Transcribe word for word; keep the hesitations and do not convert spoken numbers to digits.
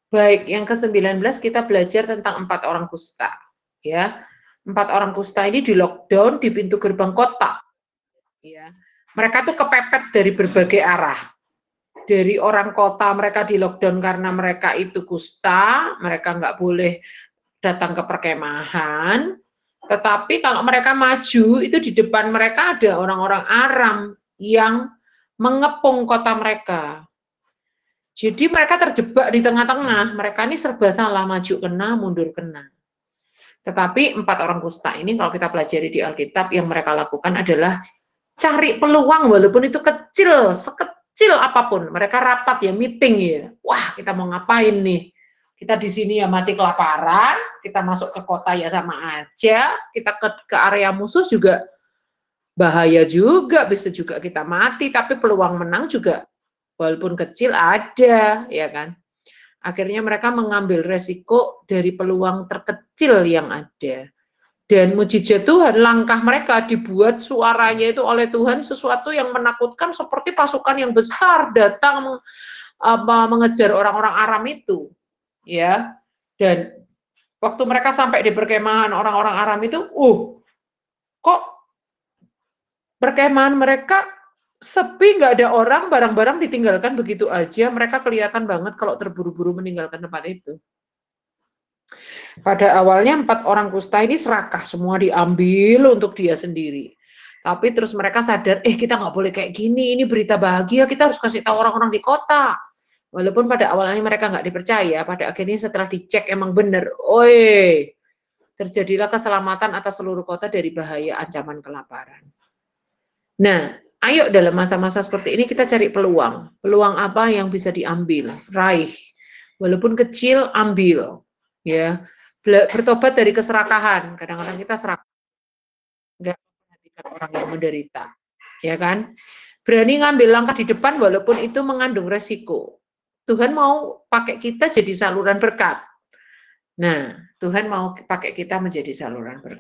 Baik, yang kesembilan belas kita belajar tentang empat orang kusta, ya. Empat orang kusta ini di-lockdown di pintu gerbang kota, ya. Mereka tuh kepepet dari berbagai arah. Dari orang kota mereka di-lockdown karena mereka itu kusta, mereka nggak boleh datang ke perkemahan, tetapi kalau mereka maju, itu di depan mereka ada orang-orang Aram yang mengepung kota mereka. Jadi mereka terjebak di tengah-tengah, mereka ini serba salah, maju kena, mundur kena. Tetapi empat orang kusta ini kalau kita pelajari di Alkitab, yang mereka lakukan adalah cari peluang walaupun itu kecil, sekecil apapun. Mereka rapat ya, meeting ya. Wah, kita mau ngapain nih? Kita di sini ya mati kelaparan, kita masuk ke kota ya sama aja, kita ke, ke area musuh juga bahaya juga, bisa juga kita mati, tapi peluang menang juga walaupun kecil ada, ya kan? Akhirnya mereka mengambil resiko dari peluang terkecil yang ada. Dan mujizat Tuhan, langkah mereka dibuat suaranya itu oleh Tuhan sesuatu yang menakutkan seperti pasukan yang besar datang apa, mengejar orang-orang Aram itu, ya. Dan waktu mereka sampai di perkemahan orang-orang Aram itu, uh, kok perkemahan mereka sepi, nggak ada orang, barang-barang ditinggalkan begitu aja. Mereka kelihatan banget kalau terburu-buru meninggalkan tempat itu. Pada awalnya empat orang kusta ini serakah, semua diambil untuk dia sendiri. Tapi terus mereka sadar, eh kita nggak boleh kayak gini, ini berita bahagia, kita harus kasih tahu orang-orang di kota. Walaupun pada awalnya mereka nggak dipercaya, pada akhirnya setelah dicek emang bener, oi, terjadilah keselamatan atas seluruh kota dari bahaya ancaman kelaparan. Nah, ayo dalam masa-masa seperti ini kita cari peluang. Peluang apa yang bisa diambil, raih. Walaupun kecil, ambil. Ya, bertobat dari keserakahan. Kadang-kadang kita serakah, nggak memperhatikan orang yang menderita, ya kan? Berani ngambil langkah di depan walaupun itu mengandung resiko. Tuhan mau pakai kita jadi saluran berkat. Nah, Tuhan mau pakai kita menjadi saluran berkat.